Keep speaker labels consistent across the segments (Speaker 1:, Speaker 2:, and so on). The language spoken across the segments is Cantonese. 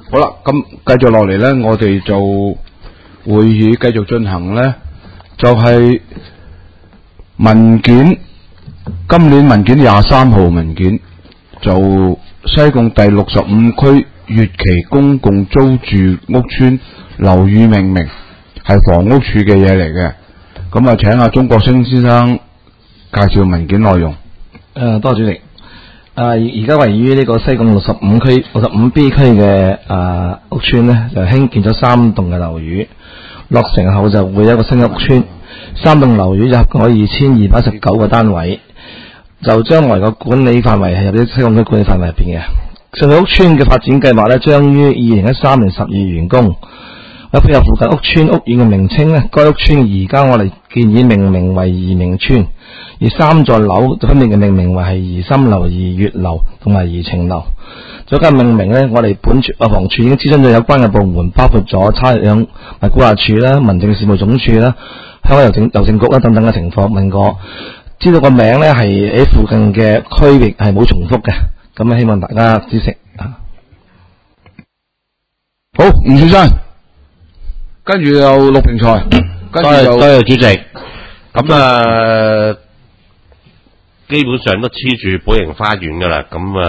Speaker 1: 好啦，咁繼續落嚟咧，我哋就會議繼續進行咧，就係文件，今年文件23號文件，就西貢第65區乙期公共租住屋邨樓宇命名，係房屋處嘅嘢嚟嘅。咁啊，請阿鍾國星先生介紹文件內容。
Speaker 2: 多謝主席。而家位於呢個西貢65B 區嘅屋邨呢，就興建咗3棟嘅樓宇，落成後就會有一個新嘅屋邨，3棟樓宇就合共有2219個單位，就將來個管理範圍係入啲西貢區管理範圍入邊嘅。上個屋邨嘅發展計劃呢，將於2013年12月完工。為配合附近屋邨屋苑嘅名稱呢，該屋邨而家我哋建議命名為怡明邨，而3座樓就分別嘅命名為係怡心樓、怡悅樓同埋怡晴樓。再加命名呢，我哋房署已經諮詢咗有關嘅部門，包括咗差餉物估價署啦、民政事務總署啦、香港郵政局啦等等嘅情況問過，知道個名呢係喺附近嘅區域係冇重複嘅，咁希望大家支持啊。
Speaker 1: 好，吳先生。跟住有陸平才，跟住
Speaker 3: 多謝主席。咁基本上都黐住寶盈花園噶啦。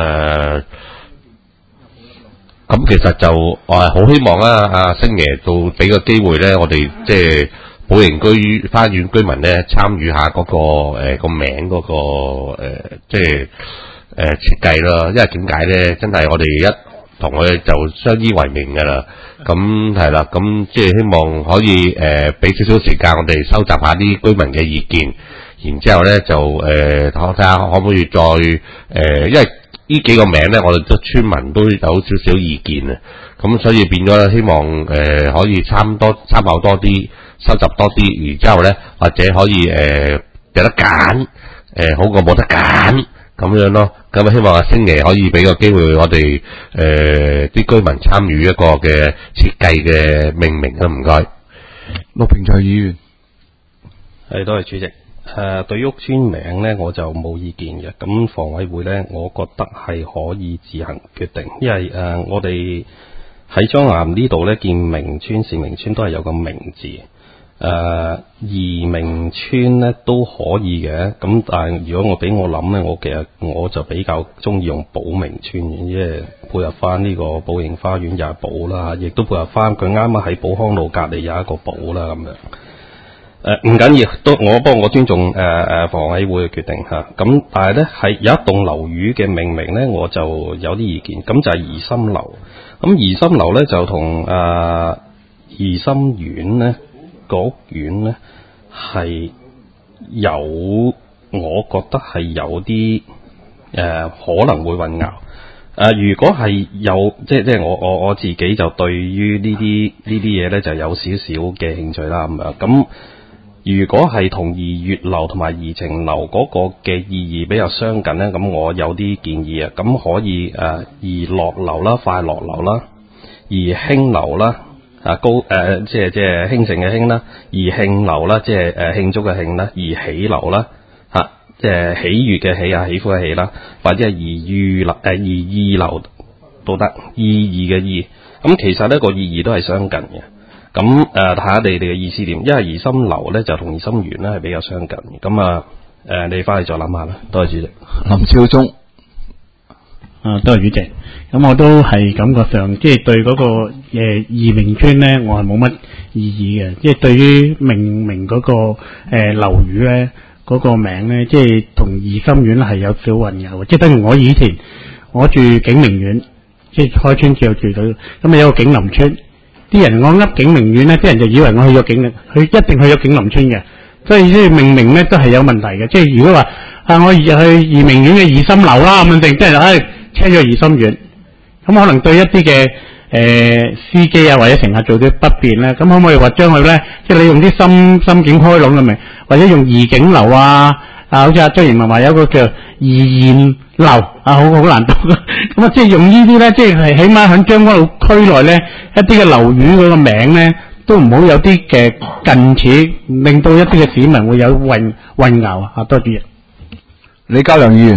Speaker 3: 咁其實就我係好希望阿星爺到俾個機會咧，我哋即係寶盈花園居民咧參與下嗰個個名嗰個即係設計啦。因為點解咧？真係我哋一同佢就相依為命噶啦。咁係啦，咁即係希望可以俾少少時間我哋收集下啲居民嘅意見，然之後咧就睇下可唔可以再因為呢幾個名咧，我哋都村民都有少少意見啊，咁所以變咗希望可以參考多啲，收集多啲，然之後咧或者可以有得揀好過冇得揀咁樣咯。咁希望阿星爺可以俾個機會我哋啲居民參與一個嘅設計嘅命名啦，唔該。
Speaker 1: 陸平才議員，
Speaker 4: 係多謝主席。對於屋邨名咧，我就冇意見嘅。咁房委會咧，我覺得係可以自行決定，因為我哋喺將藍呢度咧，建明邨、善明邨都係有個明字。怡明邨咧都可以嘅，咁但係如果俾我諗咧，其實我就比較中意用寶明邨嘅，因為配合翻呢個寶盈花園又係寶啦，亦都配合翻佢啱啱喺寶康路隔離有一個寶啦咁樣。唔緊要，我尊重房委會嘅決定嚇。咁但係咧係有一棟樓宇嘅命名咧，我就有啲意見。咁就係怡心樓。咁怡心樓咧就同怡心苑咧。個屋苑咧係有，我覺得係有啲可能會混淆。如果係有，即係我自己就對於呢啲嘢咧就有少少嘅興趣啦咁樣。咁如果係同怡悅樓同埋怡晴樓嗰個嘅意義比較相近咧，咁我有啲建議啊。咁可以怡樂樓啦、快樂樓啦、怡興樓啦。即係興盛嘅興啦，怡慶樓啦，即係慶祝嘅慶啦，怡喜樓啦，即係喜悅嘅喜啊，喜歡嘅喜啦，或者係怡意樓都得，意義嘅意。咁其實呢個意義都係相近嘅。咁睇下你哋嘅意思點，因為怡心樓咧就同怡心園咧係比較相近嘅。咁你翻去再諗下啦。多謝主席。
Speaker 1: 林少忠。
Speaker 5: 多謝主席。咁我都係感覺上，即係對嗰個怡明邨咧，我係冇乜意義嘅。即係對於命名嗰個樓宇咧，嗰個名咧，即係同怡心苑係有少混淆嘅。即係等於我以前我住景明苑，即係開春之後住到，咁有個景林邨，啲人我噏景明苑咧，啲人就以為我去咗景林，佢一定去咗景林邨嘅。所以即係命名咧都係有問題嘅。即係如果話我去怡明苑嘅怡心樓啦咁樣定，即係車咗怡心苑。咁可能對一啲嘅司機啊或者乘客做啲不便咧，咁可唔可以話將佢咧，即係你用啲心境開朗嘅名，或者用怡景樓好似阿張盈文話有個叫怡燕樓好難讀咁啊，即係用呢啲咧，即係起碼喺將軍澳區內咧一啲嘅樓宇嗰個名咧，都唔好有啲嘅近似，令到一啲嘅市民會有混淆啊！多謝。
Speaker 1: 李家良議員。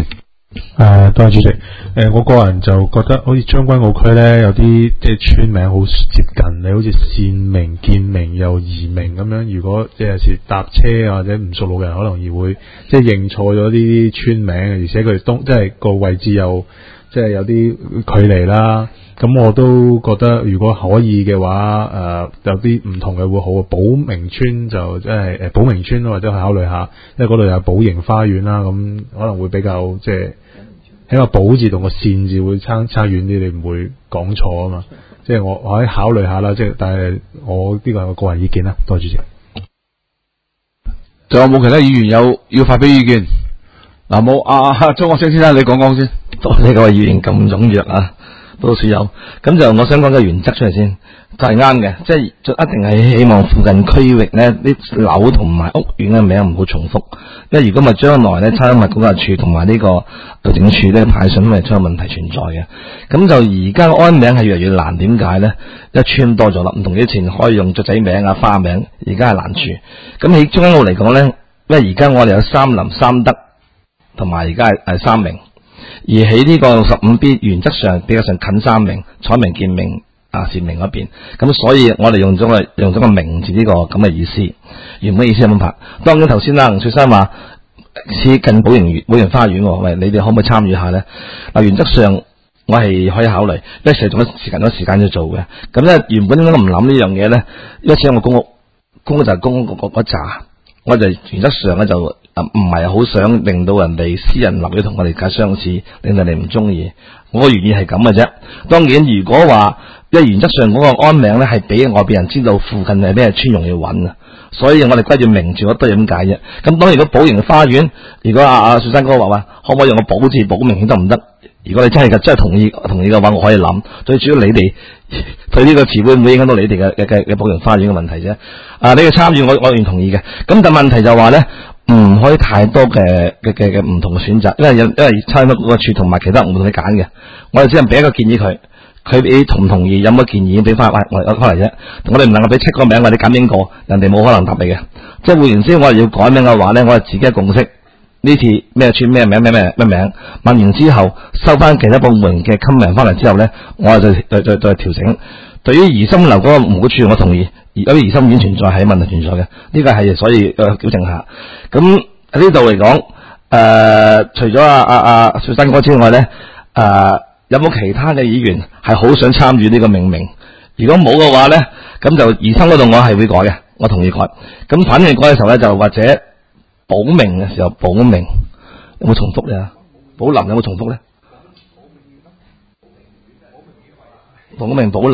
Speaker 6: 多謝主席。我個人就覺得好似將軍澳區咧有啲即係村名好接近，你好似善明、建明又移明咁樣。如果即係有時搭車或者唔熟路嘅人，可能而會即係認錯咗啲村名，而且佢哋即係個位置又即係有啲距離啦。咁我都覺得如果可以嘅話，有啲唔同嘅會好。寶明村就即係寶明村或者去考慮下，因為嗰度有寶盈花園啦，咁可能會比較即係起碼寶字同個善字會差遠啲，你唔會講錯啊嘛。即係我可以考慮下啦，即係但係我呢個係我個人意見啦。多謝主席。
Speaker 1: 仲有冇其他議員有要發表意見？嗱，冇張國清先生，你講講先。
Speaker 2: 多謝各位議員咁踴躍啊！多數有，咁就我想講個原則出嚟先，就係啱嘅，即係一定係希望附近區域咧啲樓同埋屋苑嘅名唔好重複，因為如果咪將來咧差餉物管轄處同埋呢個律政處咧派信咪出現問題存在嘅。咁就而家安名係越嚟越難，點解咧？一村多咗啦，唔同以前可以用雀仔名啊、花名，而家係難處。咁喺將軍澳嚟講咧，因為而家我哋有三林、三德同埋而家係三明。而喺呢個65B 原則上比較上近三明、彩明、建明、善明嗰邊，咁所以我哋用咗個明字呢個咁嘅意思。原本意思係咁拍。當然頭先吳翠珊話似近寶盈花園，喂，你哋可唔可以參與下咧？嗱，原則上我係可以考慮，因為成日仲有時間去做嘅。咁咧原本點解我唔諗呢樣嘢咧？因為始終我公屋就係公屋嗰扎，我就原則上咧就唔係好想令到人哋私人樓宇同我哋家相似，令到你唔中意。我個原意係咁嘅啫。當然，如果話因為原則上嗰個安名咧係俾外邊人知道附近係咩村容易揾啊，所以我哋歸住名字嗰堆咁解啫。咁當然如果寶盈花園，如果阿雪山哥話可唔可以用個寶字保明得唔得？如果你真係同意嘅話，我可以諗。最主要你哋對呢個詞會唔會影響到你哋嘅寶盈花園嘅問題啫？你嘅參與我完全同意嘅。咁但問題就話咧。唔可以太多嘅唔同嘅選擇，因為差餉個處同埋其他唔同你揀嘅，我哋只能俾一個建議佢你同唔同意？有冇建議俾翻我開嚟啫？我哋唔能夠俾7個名，或者揀邊個，人哋冇可能答你嘅。即係換言之，我哋要改名嘅話咧，我哋自己嘅共識，呢次咩村咩名，問完之後收翻其他部門嘅 comment 翻嚟之後咧，我哋再調整。對於怡心樓嗰個唔好處，我同意。而有啲疑心已經存在係問題存在嘅，呢個係所以矯正下。咁喺呢度嚟講，除咗阿雪山哥之外咧，有冇其他嘅議員係好想參與呢個命名？如果冇嘅話咧，咁就怡心嗰度我係會改嘅，我同意改。咁反正改嘅時候咧，就或者保明嘅時候保明有冇重複咧？寶林有冇重複咧？保明寶林。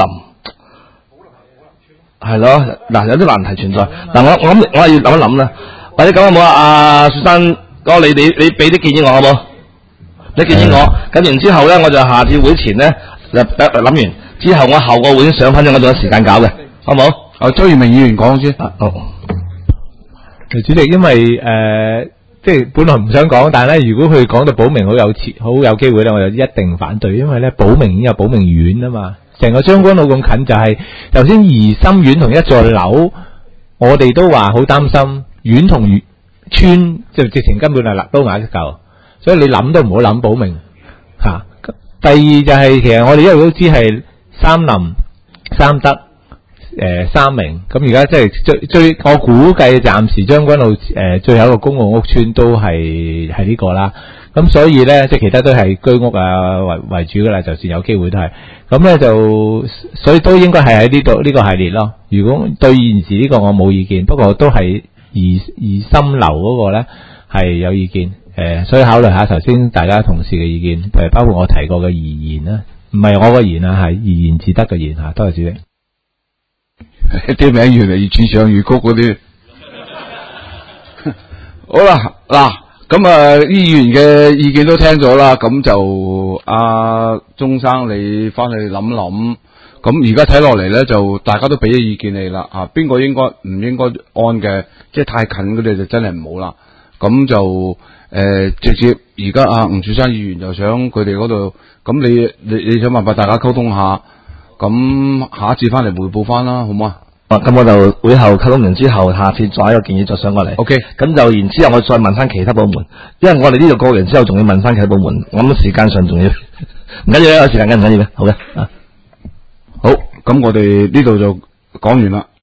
Speaker 2: 係咯，嗱有啲難題存在。嗱我諗我係要諗一諗啦。或者咁好唔好啊？阿雪山哥，你俾啲建議我好冇？你建議我，咁然之後咧，我就下次會前咧諗完之後，我後個會上翻咗，我仲有時間搞嘅，好唔好？
Speaker 1: 周賢明議員講先。
Speaker 7: 好。主席，因為即係本來唔想講，但係咧，如果佢講到寶明好有機會咧，我就一定反對，因為咧寶明已經有寶明苑啊嘛。成個將軍澳咁近就係頭先怡心苑同一座樓，我哋都話好擔心苑同村就直情根本係揦刀牙一嚿，所以你諗都唔好諗寶明吓。第二就係其實我哋一路都知係三林、三德、三明，咁而家即係最我估計暫時將軍澳最後一個公共屋邨都係呢個啦。咁所以咧，即係其他都係居屋為主噶啦，就算有機會都係。咁咧就，所以都應該係喺呢度呢個系列咯。如果對現時呢個我冇意見，不過都係怡心樓嗰個咧係有意見。所以考慮下頭先大家同事嘅意見，包括我提過嘅怡言啦，唔係我個言啊，係怡言自得嘅言吓。多謝主席。
Speaker 1: 啲名越嚟越似上越曲嗰啲。好啦，嗱。咁議員嘅意見都聽咗啦，咁就阿鍾生你翻去諗諗，咁而家睇落嚟咧就大家都俾咗意見你啦，邊個應該唔應該安嘅，即係太近嗰啲就真係唔好啦。咁就直接而家吳柱山議員就想佢哋嗰度，咁你想辦法大家溝通下，咁下一次翻嚟匯報翻啦，好唔好啊？
Speaker 2: 咁我就會後溝通完之後，下次再一個建議再上過嚟。
Speaker 1: OK，
Speaker 2: 咁就然之後我再問翻其他部門，因為我哋呢度過完之後，仲要問翻其他部門，我諗時間上仲要唔緊要，有時間緊唔緊要嘅，好嘅啊。
Speaker 1: 好，咁我哋呢度就講完啦。